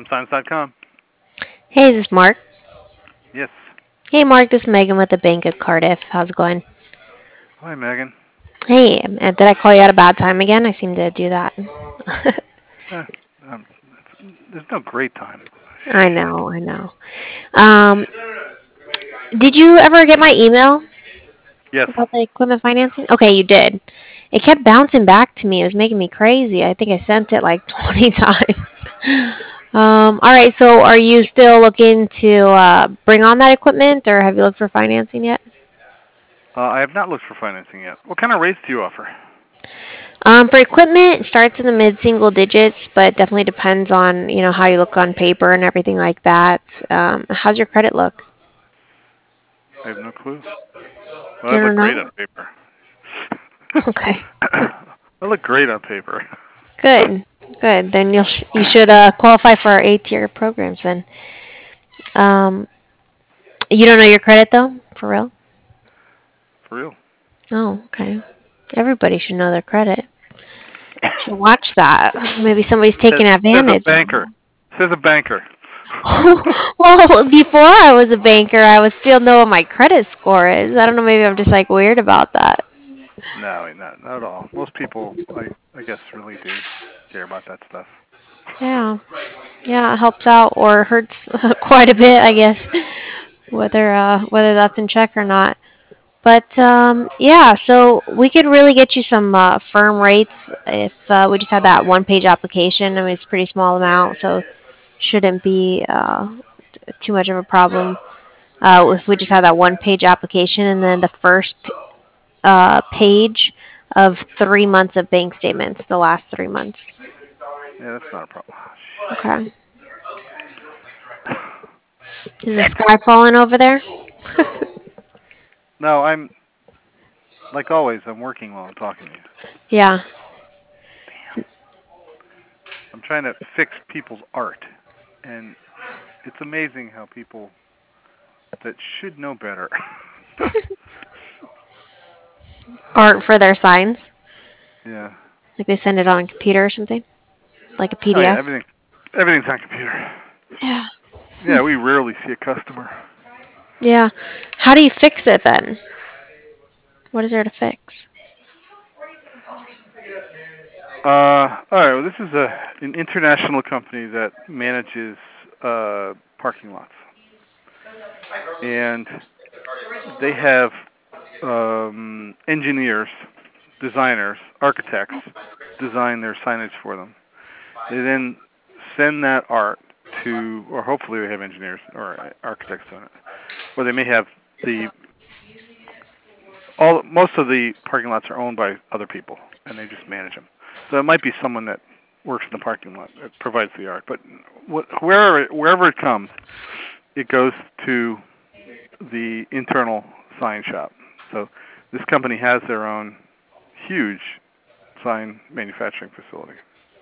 HomeSigns.com. Hey, this is Mark. Yes. Hey, Mark, this is Megan with the Bank of Cardiff. How's it going? Hi, Megan. Hey, did I call you at a bad time again? I seem to do that. Uh, um, there's no great time. I know, I know. Um, did you ever get my email Yes. about the equipment financing? Okay, you did. It kept bouncing back to me. It was making me crazy. I think I sent it like 20 times. All right, so are you still looking to bring on that equipment, or have you looked for financing yet? I have not looked for financing yet. What kind of rates do you offer? For equipment, it starts in the mid single digits, but definitely depends on how you look on paper and everything like that. How's your credit look? I have no clue. Well, I You look don't great on know. paper. Okay, I look great on paper. good, good. Then you should qualify for our A-tier programs. Then you don't know your credit though, for real? For real. Oh, okay. Everybody should know their credit. Should watch that. Maybe somebody's Says, taking says a advantage. banker. Says a banker. Well, before I was a banker, I would still know what my credit score is. I don't know. Maybe I'm just like weird about that. No, not at all. Most people, I guess, really do care about that stuff. Yeah, yeah, it helps out or hurts quite a bit, I guess, whether that's in check or not. But yeah, so we could really get you some firm rates if we just had that one-page application. I mean, it's a pretty small amount, so shouldn't be too much of a problem. If we just had that one-page application and then the first page of 3 months of bank statements, the last 3 months. Yeah, that's not a problem. Oh, Okay. shit. Is the Shit. sky falling over there? No, I'm like always. I'm working while I'm talking to you. Yeah. Damn. I'm trying to fix people's art, and it's amazing how people that should know better. Art for their signs. Yeah. Like they send it on a computer or something? Like a Oh yeah, PDF? everything's on computer. Yeah. Yeah, we rarely see a customer. Yeah. How do you fix it then? What is there to fix? All right. Well, this is an international company that manages parking lots, and they have engineers, designers, architects design their signage for them. They then send that art to, or hopefully they have engineers or architects doing it, or they may have the most of the parking lots are owned by other people, and they just manage them. So it might be someone that works in the parking lot that provides the art, but wherever it comes, it goes to the internal sign shop. So this company has their own huge sign manufacturing facility.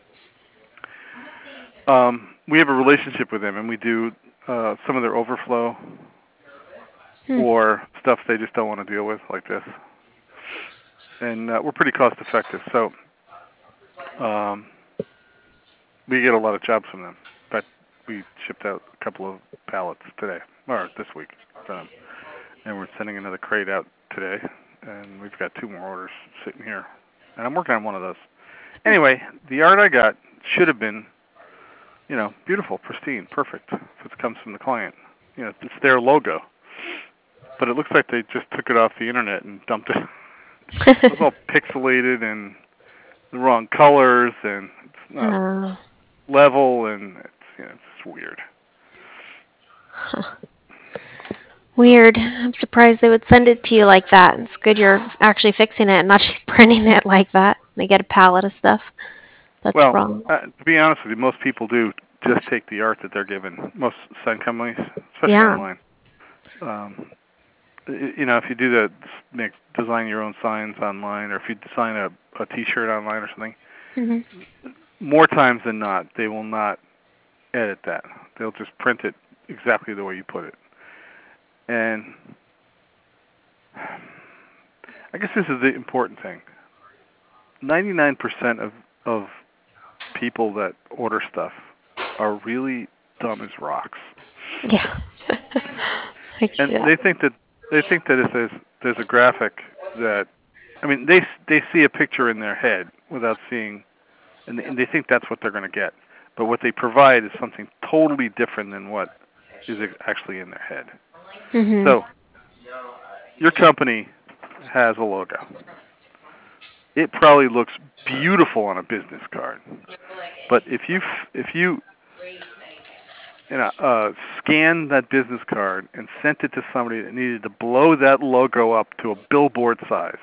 We have a relationship with them, and we do some of their overflow Hmm. or stuff they just don't want to deal with, like this. And we're pretty cost effective, so um, we get a lot of jobs from them. In fact, we shipped out a couple of pallets today, or this week, for them. And we're sending another crate out today, and we've got 2 more orders sitting here. And I'm working on one of those. Anyway, the art I got should have been, beautiful, pristine, perfect, if it comes from the client. It's their logo. But it looks like they just took it off the internet and dumped it. So it's all pixelated and the wrong colors, and it's not uh, level, and it's just weird. Weird. I'm surprised they would send it to you like that. It's good you're actually fixing it and not just printing it like that. They get a pallet of stuff. That's Well, wrong. to be honest with you, most people do just take the art that they're given. Most sign companies, especially Yeah. online. Um, if you do the design your own signs online, or if you design a T-shirt online or something, Hmm. more times than not, they will not edit that. They'll just print it exactly the way you put it. And I guess this is the important thing. 99% of people that order stuff are really dumb as rocks. Yeah. I can see And that. they think that if there's a graphic that, I mean, they see a picture in their head without seeing, and they think that's what they're going to get. But what they provide is something totally different than what is actually in their head. Mhm. So your company has a logo. It probably looks beautiful on a business card, but if you scanned that business card and sent it to somebody that needed to blow that logo up to a billboard size,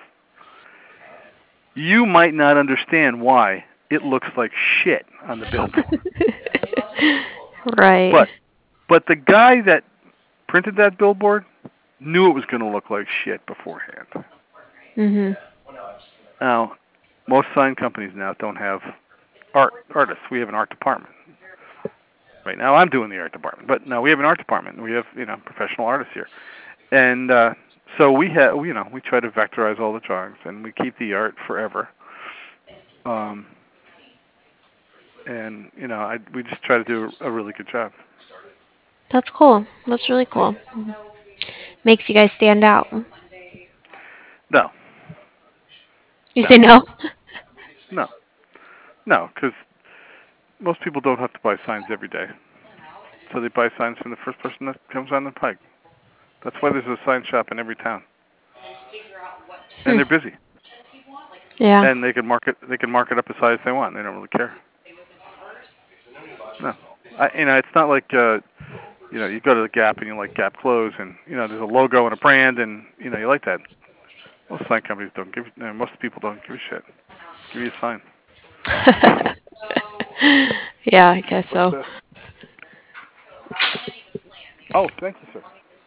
you might not understand why it looks like shit on the billboard. Right. But the guy that printed that billboard knew it was going to look like shit beforehand. Mhm. Now, most sign companies now don't have artists. We have an art department. Right now, I'm doing the art department, but no, we have an art department. We have professional artists here, and so we have we try to vectorize all the drawings, and we keep the art forever. Um, and we just try to do a really good job. That's cool. That's really cool. Makes you guys stand out. No, You no, say no? no, no, because most people don't have to buy signs every day, so they buy signs from the first person that comes on the pike. That's why there's a sign shop in every town, and Hmm. they're busy, Yeah. and they can mark it up as high as they want. They don't really care. No, it's not like you go to the Gap and you like Gap clothes, and there's a logo and a brand, and you like that. Most sign companies don't give. Most people don't give a shit. Give you a sign. Yeah, I guess But so. oh, thank you, sir.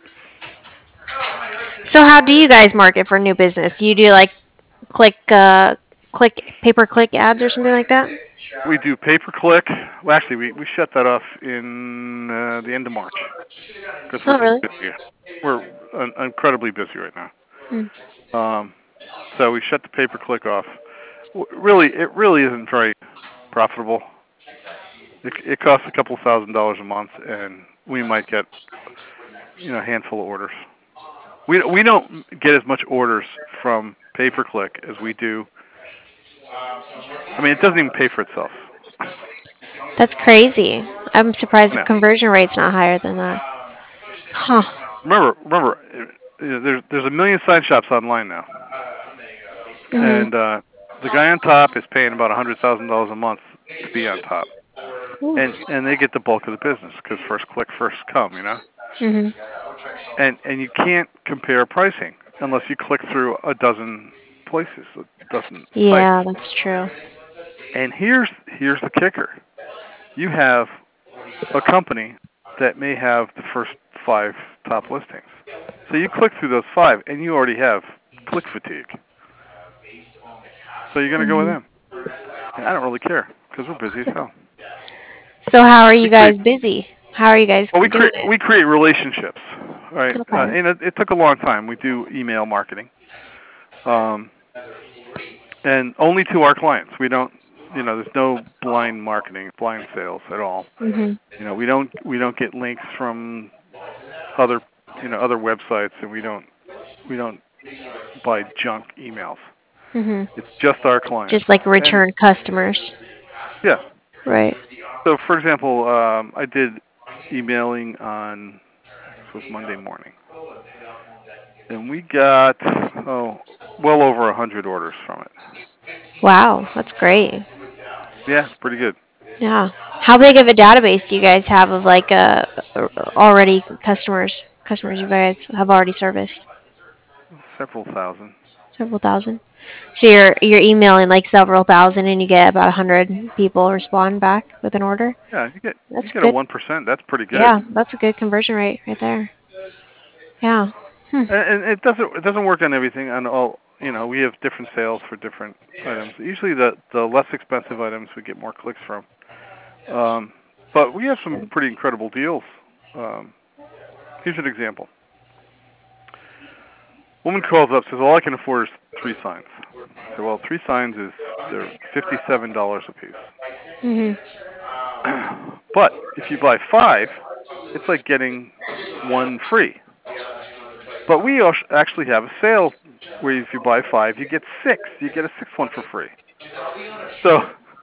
So how do you guys market for new business? You do like click pay per click ads or something like that? We do pay per click. Well, actually, we shut that off in the end of March because Oh, really? we're busy. We're incredibly busy right now. Mm. Um, so we shut the pay per click off. Really, it really isn't very profitable. It costs a couple $1,000s a month, and we might get a handful of orders. We don't get as much orders from pay per click as we do. I mean, it doesn't even pay for itself. That's crazy. I'm surprised the No. conversion rate's not higher than that. Huh. Remember, there's a million sign shops online now, Mhm. and the guy on top is paying about $100,000 a month to be on top, Ooh. and they get the bulk of the business because first click, first come. Mhm. And you can't compare pricing unless you click through a dozen places, a dozen sites. Yeah, that's true. And here's the kicker: you have a company that may have the first 5 top listings. So you click through those 5, and you already have click fatigue. So you're going to go with Mhm. them. And I don't really care because we're busy as hell. So how are We you create guys busy? How are you guys well, doing it? we create relationships, right? Okay. And it took a long time. We do email marketing, um, and only to our clients. We don't, there's no blind marketing, blind sales at all. Mhm. We don't get links from other other websites, and we don't buy junk emails. Mhm. It's just our clients. Just like And return customers. yeah. Right. So for example, I did emailing on this was Monday morning, and we got well over 100 orders from it. Wow, that's great. Yeah, it's pretty good. Yeah. How big of a database do you guys have of like already customers you guys have already serviced? Several thousand. Several thousand. So you're emailing like several thousand and you get about 100 people respond back with an order. Yeah, you That's get a good. 1%. That's pretty good. Yeah, that's a good conversion rate right there. Yeah. Hmm. And it doesn't work on everything. On all, we have different sales for different items. Usually, the less expensive items we get more clicks from. But we have some pretty incredible deals. Um, Here's an example. Woman calls up, says, "All I can afford is 3 signs." I say, "Well, 3 signs they're $57 a piece." Mhm. But if you buy 5, it's like getting 1 free. But we actually have a sale where if you buy 5, you get 6. You get a sixth one for free. So,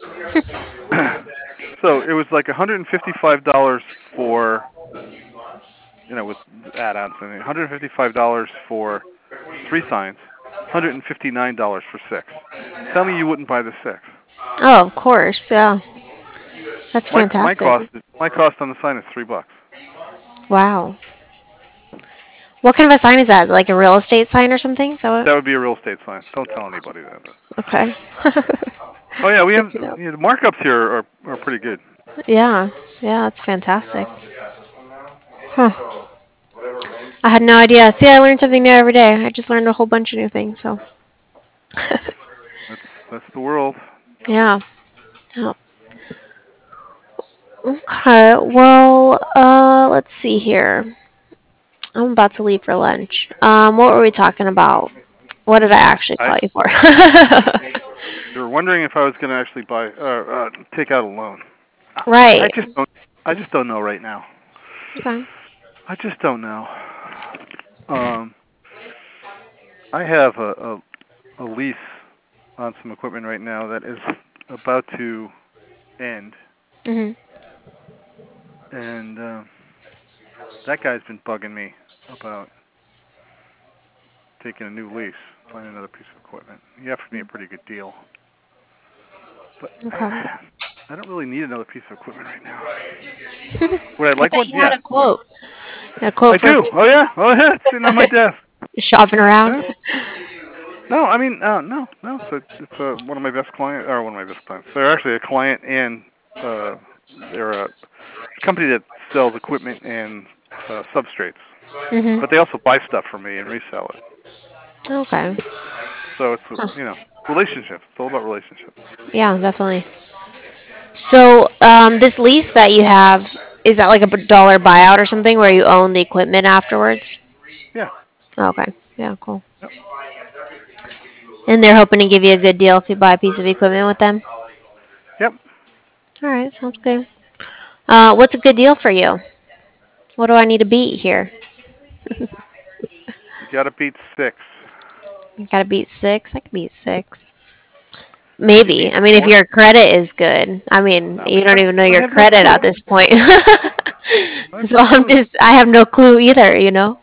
so it was like $155 for, with add-ons, and $155 for 3 signs, $159 for 6. Tell me you wouldn't buy the 6. Oh, of course. Yeah. That's My fantastic. cost on the sign is $3. Wow. What kind of a sign is that? Is it like a real estate sign or something? Is that what? That would be a real estate sign. Don't tell anybody that. Okay. Oh yeah, we Good have to know. the markups here are pretty good. Yeah. Yeah, that's fantastic. Huh. I had no idea. See, I learned something new every day. I just learned a whole bunch of new things. So. That's that's the world. Yeah. Yeah. Okay. Well, let's see here. I'm about to leave for lunch. What were we talking about? What did I actually I call you for? You were wondering if I was going to actually take out a loan. I Right. just don't. I just don't know right now. Okay. I just don't know. Um, I have a lease on some equipment right now that is about to end, Mhm. and that guy's been bugging me about taking a new lease, finding another piece of equipment. He offered me a pretty good deal, but Okay. I don't really need another piece of equipment right now. Would I I like thought one? you had Yeah. a quote. A quote I for do. Oh yeah. Oh yeah. It's sitting on my desk. shopping around. Yeah. No, I mean, no. It's one of my best clients, or one of my best clients. They're actually a client, and uh, they're a company that sells equipment and substrates. Mhm. But they also buy stuff from me and resell it. Okay. So it's Huh. relationships. It's all about relationships. Yeah, definitely. So, this lease that you have, is that like a dollar buyout or something where you own the equipment afterwards? Yeah. Okay. Yeah, cool. Yep. And they're hoping to give you a good deal if you buy a piece of equipment with them? Yep. All right, sounds good. What's a good deal for you? What do I need to beat here? You got to beat 6. I gotta beat 6. I can beat 6. Can you Maybe. beat I mean, if 4? your credit is good. I mean, No, you don't even know I your have no credit at clue. this point. I have So no I'm clue. just, I have no clue either.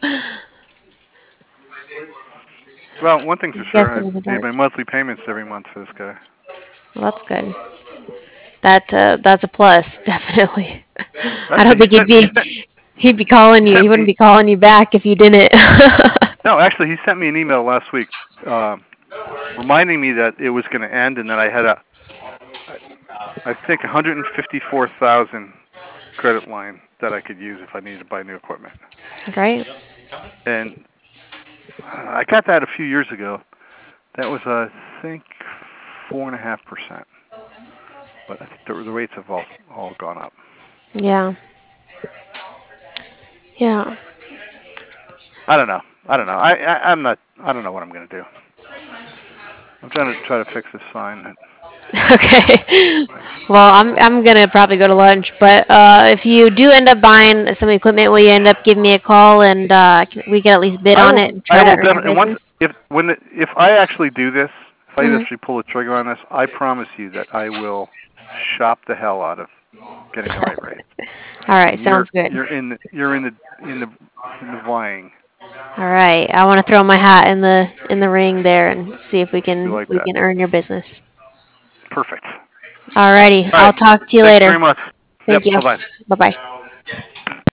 Well, one thing's for sure. Guessing I in the made dark. my monthly payments every month for this guy. Well, that's good. That's a plus, definitely. I don't Actually, think he'd be calling he you. He sent wouldn't me be calling you back if you didn't. no. Actually, he sent me an email last week, reminding me that it was going to end, and that I had I think 154,000 credit line that I could use if I needed to buy new equipment. Right? And I got that a few years ago. That was, I think, 4.5%. But I think the rates have all gone up. Yeah. Yeah. I don't know. I'm not. I don't know what I'm going to do. I'm try to fix this sign. Okay. Well, I'm gonna probably go to lunch, but if you do end up buying some equipment, will you end up giving me a call and we can at least bid I on will. it and I try to will earn your definitely. And once, business? if I actually do this, if I Hmm. actually pull the trigger on this, I promise you that I will shop the hell out of getting the right rate. All right, And you're sounds good. you're in the you're in the vying. All right, I want to throw my hat in the ring there and see if We like we that. can earn your business. Perfect. Alrighty, All I'll right. talk to you Thank you later. very much. Yep. Thank you. Bye bye. Bye bye.